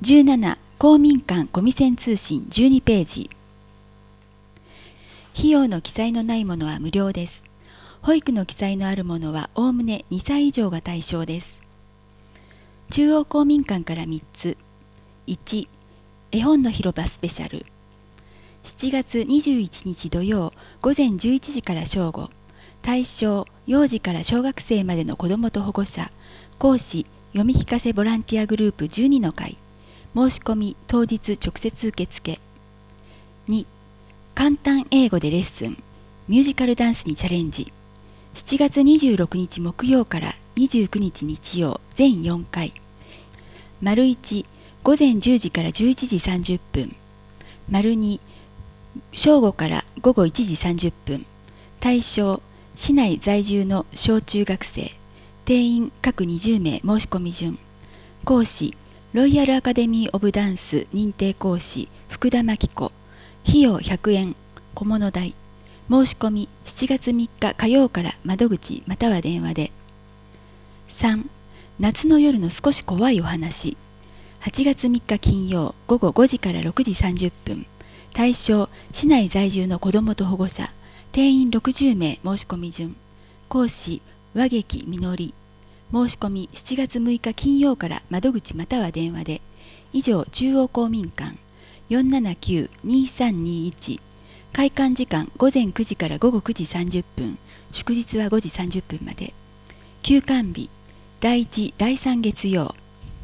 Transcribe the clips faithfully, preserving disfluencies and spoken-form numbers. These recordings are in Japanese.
じゅうなな公民館コミセン通信じゅうにページ。費用の記載のないものは無料です。保育の記載のあるものはおおむねにさい以上が対象です。中央公民館からみっつ。いち、絵本の広場スペシャル。しちがつにじゅういちにち土曜午前じゅういちじから正午。対象幼児から小学生までの子どもと保護者、講師、読み聞かせボランティアグループじゅうにの会。申し込み当日直接受付。に、簡単英語でレッスン、ミュージカルダンスにチャレンジ。しちがつにじゅうろくにち木曜からにじゅうくにち日曜全よんかい。丸いち、午前じゅうじからじゅういちじさんじゅっぷん。丸に、正午から午後いちじさんじゅっぷん。対象、市内在住の小中学生。定員各にじゅうめい申し込み順。講師、ロイヤルアカデミー・オブ・ダンス認定講師福田真紀子。費用ひゃくえん、小物代。申し込みしちがつみっか火曜から窓口または電話で。さん、夏の夜の少し怖いお話。はちがつみっか金曜午後ごじからろくじさんじゅっぷん。対象、市内在住の子どもと保護者。定員ろくじゅうめい申し込み順。講師、和劇みのり。申し込みしちがつむいか金曜から窓口または電話で。以上、中央公民館 よんななきゅうにさんにいち。開館時間午前くじから午後くじさんじゅっぷん。祝日はごじさんじゅっぷんまで。休館日だいいち、だいさん月曜。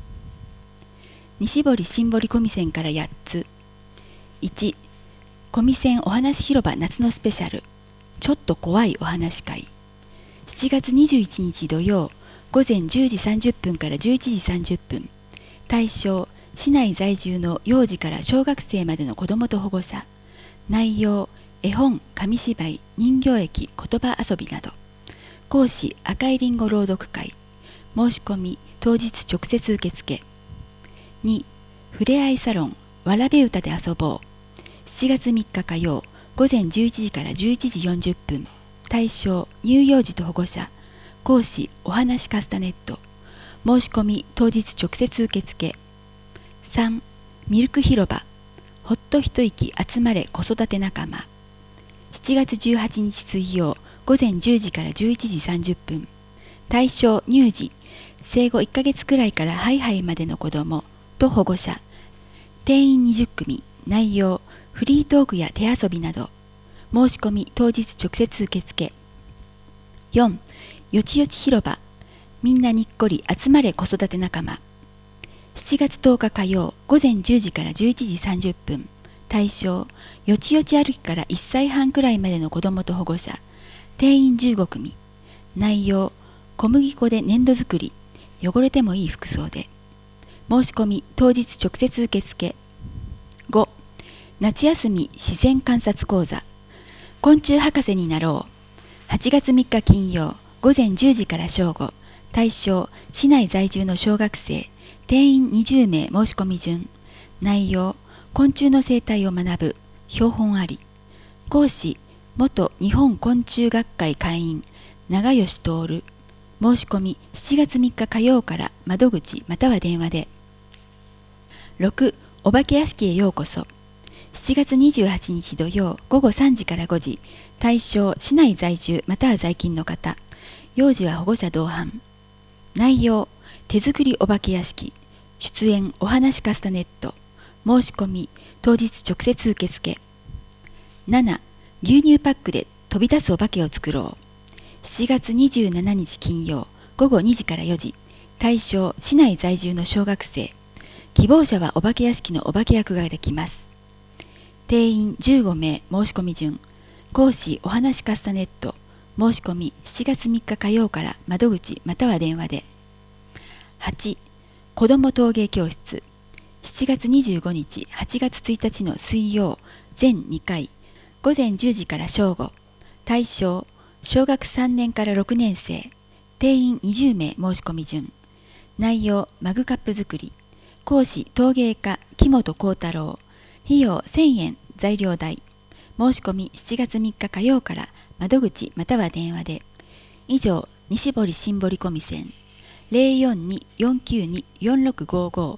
西堀新堀コミセンからやっつ。いち、コミセンお話広場夏のスペシャル。ちょっと怖いお話会。しちがつにじゅういちにち土曜午前じゅうじさんじゅっぷんからじゅういちじさんじゅっぷん。対象、市内在住の幼児から小学生までの子どもと保護者。内容、絵本、紙芝居、人形劇、言葉遊びなど。講師、赤いりんご朗読会。申し込み当日直接受付。に、ふれあいサロン、わらべ歌で遊ぼう。しちがつみっか火曜午前じゅういちじからじゅういちじよんじゅっぷん。対象、乳幼児と保護者。講師、おはなしカスタネット。申し込み当日直接受付。さん、ミルク広場。ほっと一息集まれ子育て仲間。しちがつじゅうはちにち水曜午前じゅうじからじゅういちじさんじゅっぷん。対象、乳児。生後いっかげつくらいからハイハイまでの子どもと保護者。定員にじゅっくみ。内容、フリートークや手遊びなど。申し込み当日直接受付。よん、よちよち広場。みんなにっこり集まれ子育て仲間。しちがつとおか火曜午前じゅうじからじゅういちじさんじゅっぷん。対象、よちよち歩きからいっさいはんくらいまでの子どもと保護者。定員じゅうごくみ。内容、小麦粉で粘土作り。汚れてもいい服装で。申し込み当日直接受付。ご、夏休み自然観察講座。昆虫博士になろう。はちがつみっか金曜午前じゅうじから正午。対象、市内在住の小学生。定員にじゅうめい申し込み順。内容、昆虫の生態を学ぶ。標本あり。講師、元日本昆虫学会会員長吉徹。申し込みしちがつみっか火曜から窓口または電話で。ろく、お化け屋敷へようこそ。しちがつにじゅうはちにち土曜午後さんじからごじ。対象、市内在住または在勤の方。幼児は保護者同伴。内容、手作りお化け屋敷。出演、おはなしカスタネット。申し込み当日直接受付。なな、牛乳パックで飛び出すお化けを作ろう。しちがつにじゅうしちにち金曜午後にじからよじ。対象、市内在住の小学生。希望者はお化け屋敷のお化け役ができます。定員じゅうごめい申し込み順。講師、おはなしカスタネット。申し込みしちがつみっか火曜から窓口または電話で。はち、子ども陶芸教室。しちがつにじゅうごにち、はちがつついたちの水曜全にかい。午前じゅうじから正午。対象、小学さんねんからろくねんせい。定員にじゅうめい申し込み順。内容、マグカップ作り。講師、陶芸家木本幸太郎。費用せんえん、材料代。申し込みしちがつみっか火曜から窓口または電話で。以上、西堀新堀コミセン ゼロよんに よんきゅうに よんろくごご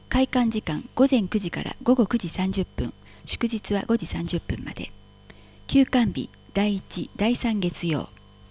開館時間午前くじから午後くじさんじゅっぷん、祝日はごじさんじゅっぷんまで。休館日だいいち、だいさん月曜。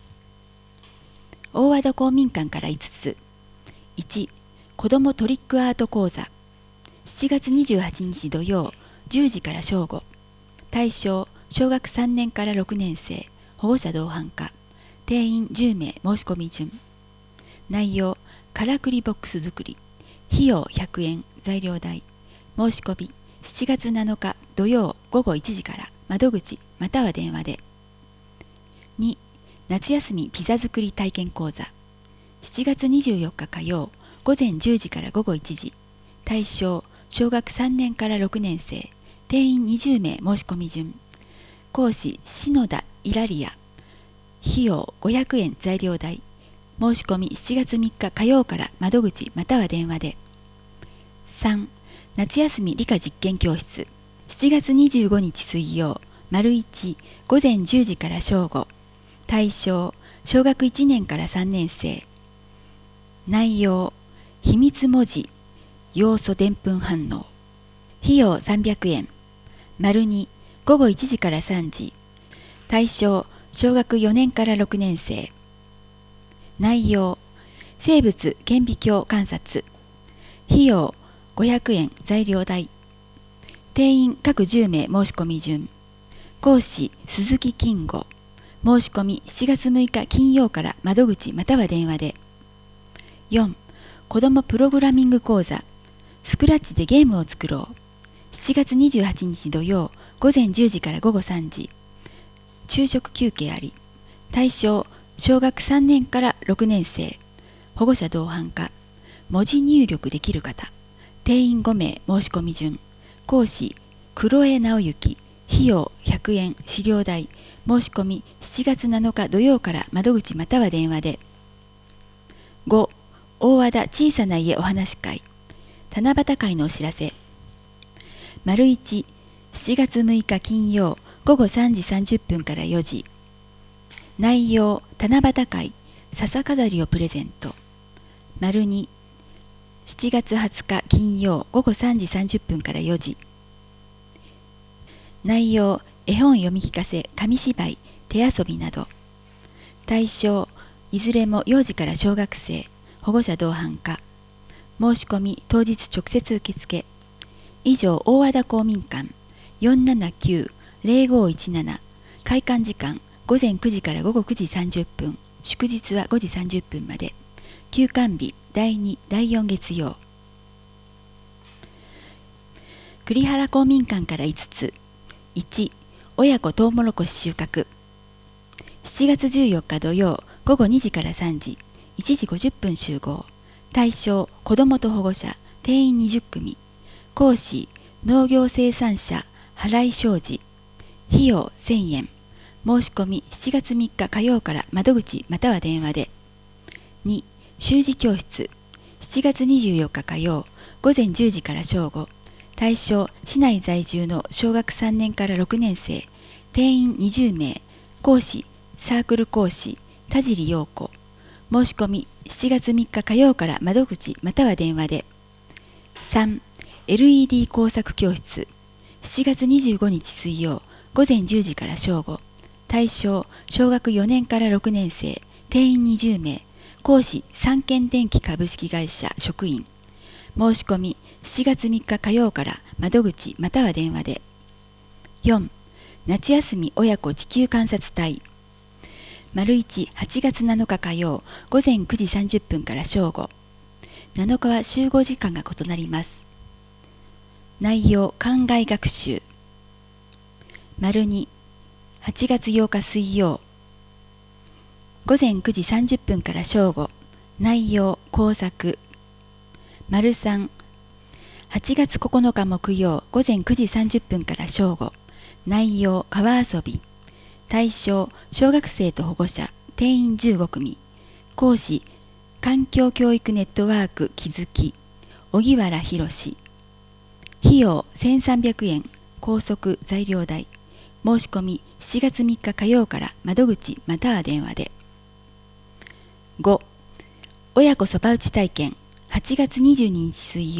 大和田公民館からいつつ。いち、子どもトリックアート講座。しちがつにじゅうはちにち土曜、じゅうじから正午。対象、小学さんねんからろくねん生、保護者同伴か。定員じゅうめい申し込み順。内容、からくりボックス作り。費用ひゃくえん、材料代。申し込み、しちがつなのか土曜午後いちじから窓口または電話で。に、夏休みピザ作り体験講座。しちがつにじゅうよっか火曜、午前じゅうじから午後いちじ。対象、小学さんねんからろくねん生、定員にじゅうめい申し込み順。講師、篠田イラリア。費用ごひゃくえん、材料代。申し込みしちがつみっか火曜から窓口または電話で。さん、夏休み理科実験教室。しちがつにじゅうごにち水曜、丸いち、午前じゅうじから正午。対象、小学いちねんからさんねん生。内容、秘密文字、要素でんぷん反応。費用さんびゃくえん。丸に、午後いちじからさんじ。対象、小学よねんからろくねん生。内容、生物顕微鏡観察。費用ごひゃくえん、材料代。定員各じゅうめい申し込み順。講師、鈴木金吾。申し込みしちがつむいか金曜から窓口または電話で。よん、子どもプログラミング講座。スクラッチでゲームを作ろう。しちがつにじゅうはちにち土曜、午前じゅうじから午後さんじ。昼食休憩あり。対象、小学さんねんからろくねん生。保護者同伴か。文字入力できる方。定員ごめい申し込み順。講師、黒江直之。費用ひゃくえん、資料代。申し込みしちがつなのか土曜から窓口または電話で。ご、大和田小さな家お話会。七夕会のお知らせ。丸いち、しちがつむいか金曜、午後さんじさんじゅっぷんからよじ。内容、七夕会、笹飾りをプレゼント。丸に、しちがつはつか金曜、午後さんじさんじゅっぷんからよじ。内容、絵本読み聞かせ、紙芝居、手遊びなど。対象、いずれも幼児から小学生、保護者同伴か。申し込み当日直接受付。以上、大和田公民館 よんななきゅう ぜろごいちなな。開館時間午前くじから午後くじさんじゅっぷん、祝日はごじさんじゅっぷんまで。休館日だいに、だいよん月曜。栗原公民館からいつつ。いち、親子トウモロコシ収穫。しちがつじゅうよっか土曜、午後にじからさんじ、いちじごじゅっぷん集合。対象、子どもと保護者、定員にじゅっくみ。講師、農業生産者、原井昌司。費用せんえん。申し込みしちがつみっか火曜から窓口または電話で。に、習字教室。しちがつにじゅうよっか火曜、午前じゅうじから正午。対象、市内在住の小学さんねんからろくねん生。定員にじゅうめい。講師、サークル講師、田尻陽子。申し込みしちがつみっか火曜から窓口または電話で。さん、エルイーディー 工作教室。しちがつにじゅうごにち水曜、午前じゅうじから正午。対象、小学よねんからろくねん生。定員にじゅうめい。講師、三軒電機株式会社職員。申し込みしちがつみっか火曜から窓口または電話で。よん、夏休み親子地球観察隊。丸いち、はちがつなのか火曜、午前くじさんじゅっぷんから正午。なのかは集合時間が異なります。内容、考え学習。丸に、はちがつようか水曜、午前くじさんじゅっぷんから正午。内容、工作。丸さん、はちがつここのか木曜、午前くじさんじゅっぷんから正午。内容、川遊び。対象、小学生と保護者、定員じゅうごくみ。講師、環境教育ネットワーク気づき、荻原博士。費用せんさんびゃくえん、拘束材料代。申し込みしちがつみっか火曜から窓口または電話で。ご、親子そば打ち体験。はちがつにじゅうににち水曜、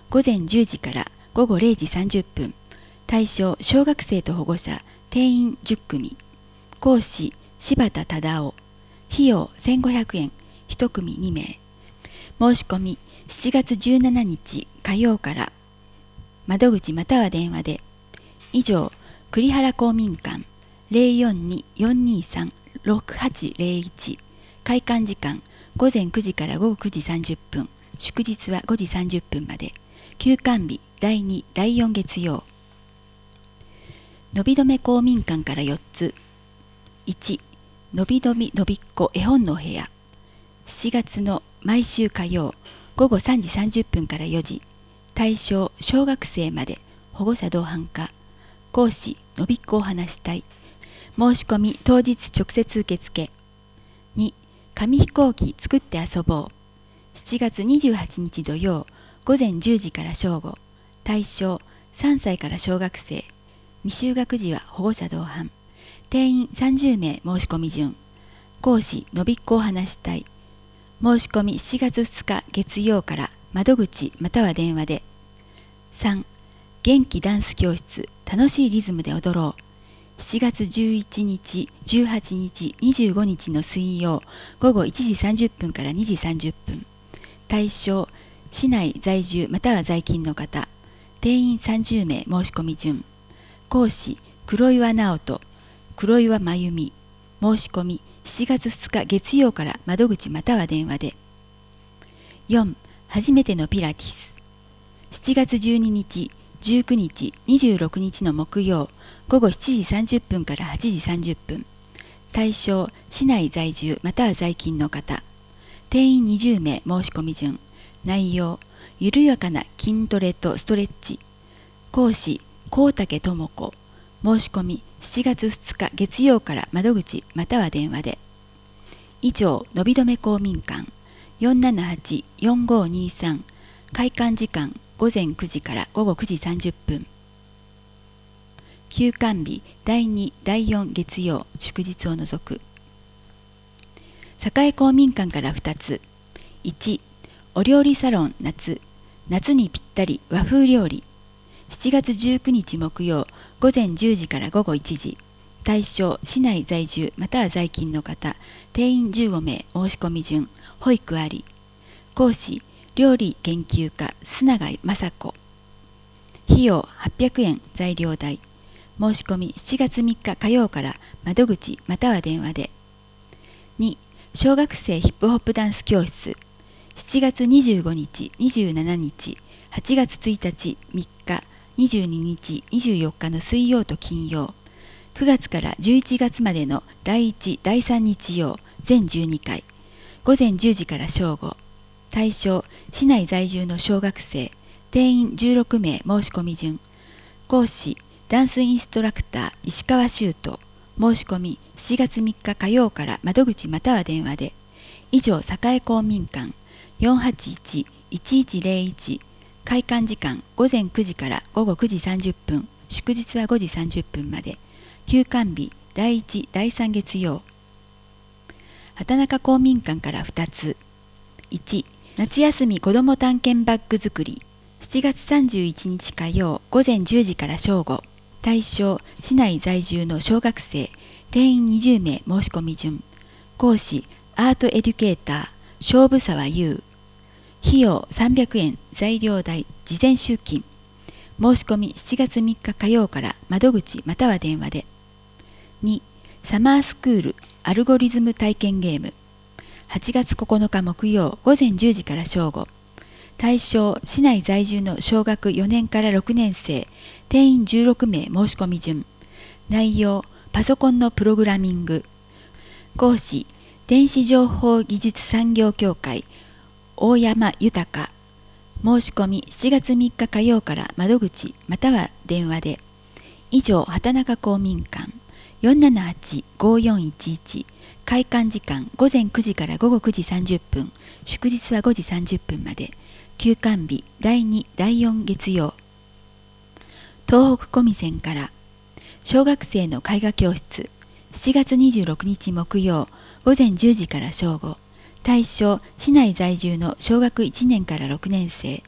午前じゅうじから午後れいじさんじゅっぷん。対象小学生と保護者、定員じゅっくみ。講師柴田忠夫。費用せんごひゃくえん、いち組にめい。申し込みしちがつじゅうしちにち火曜から。窓口または電話で。以上、栗原公民館 ゼロよんに よんにさん ろくはちゼロいち。開館時間午前くじから午後くじさんじゅっぷん。祝日はごじさんじゅっぷんまで。休館日だいに、だいよん月曜。のびどめ公民館からよっつ。いち、のびのびのびっこ絵本の部屋。しちがつの毎週火曜午後さんじさんじゅっぷんからよじ。対象小学生まで。保護者同伴可。講師のびっこお話し隊。申し込み当日直接受付。に、紙飛行機作って遊ぼう。しちがつにじゅうはちにち土曜午前じゅうじから正午。対象さんさいから小学生。未就学児は保護者同伴。定員さんじゅうめい申し込み順。講師のびっこお話し隊。申し込みしちがつふつか月曜から窓口または電話で。さん、元気ダンス教室楽しいリズムで踊ろう。しちがつじゅういちにち、じゅうはちにち、にじゅうごにちの水曜午後いちじさんじゅっぷんからにじさんじゅっぷん。対象市内在住または在勤の方。定員さんじゅうめい申し込み順。講師黒岩直人、黒岩真由美。申し込みしちがつふつか月曜から窓口または電話で。よん、初めてのピラティス。しちがつじゅうににち、じゅうくにち、にじゅうろくにちの木曜午後しちじさんじゅっぷんからはちじさんじゅっぷん。対象市内在住または在勤の方。定員にじゅうめい申し込み順。内容緩やかな筋トレとストレッチ。講師高竹智子。申し込みしちがつふつか月曜から窓口または電話で。以上、のびどめ公民館 よんななはち よんごにさん。開館時間午前くじから午後くじさんじゅっぷん。休館日だいに、だいよん月曜、祝日を除く。栄公民館からふたつ。いち、お料理サロン夏。夏にぴったり和風料理。しちがつじゅうくにち木曜午前じゅうじから午後いちじ。対象市内在住または在勤の方。定員じゅうごめい申し込み順。保育あり。講師料理研究家須永雅子。費用はっぴゃくえん材料代。申し込みしちがつみっか火曜から窓口または電話で。に、小学生ヒップホップダンス教室。しちがつにじゅうごにち、にじゅうしちにち、はちがつついたち、みっか、にじゅうににち、にじゅうよっかの水曜と金曜。くがつからじゅういちがつまでのだいいち、だいさん日曜、全じゅうにかい。午前じゅうじから正午。対象市内在住の小学生。定員じゅうろくめい申し込み順。講師ダンスインストラクター石川修斗。申し込みしちがつみっか火曜から窓口または電話で。以上、栄公民館 よんはちいち いちいちゼロいち。開館時間午前くじから午後くじさんじゅっぷん。祝日はごじさんじゅっぷんまで。休館日だいいち、だいさん月曜。畑中公民館からふたつ。いち、夏休み子ども探検バッグ作り。しちがつさんじゅういちにち火曜午前じゅうじから正午。対象市内在住の小学生。定員にじゅうめい申し込み順。講師アートエデュケーター勝負沢優。費用さんびゃくえん材料代事前集金。申し込みしちがつみっか火曜から窓口または電話で。に、サマースクールアルゴリズム体験ゲーム。はちがつここのか木曜午前じゅうじから正午。対象市内在住の小学よねんからろくねんせい。定員じゅうろくめい申し込み順。内容パソコンのプログラミング。講師電子情報技術産業協会大山豊。申し込みしちがつみっか火曜から窓口または電話で。以上、畑中公民館 よんななはち ごよんいちいち。開館時間午前くじから午後くじさんじゅっぷん。祝日はごじさんじゅっぷんまで。休館日だいに、だいよん月曜。東北コミセンから小学生の絵画教室。しちがつにじゅうろくにち木曜午前じゅうじから正午。対象市内在住の小学いちねんからろくねんせい。定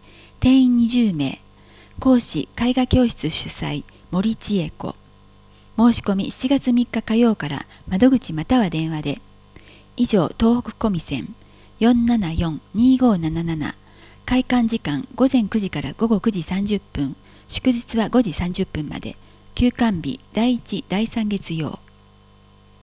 定員にじゅうめい、講師絵画教室主催森千恵子。申し込みしちがつみっか火曜から窓口または電話で。以上、東北コミセン よんななよんにごなななな。開館時間午前くじから午後くじさんじゅっぷん、祝日はごじさんじゅっぷんまで。休館日だいいちだいさん月曜。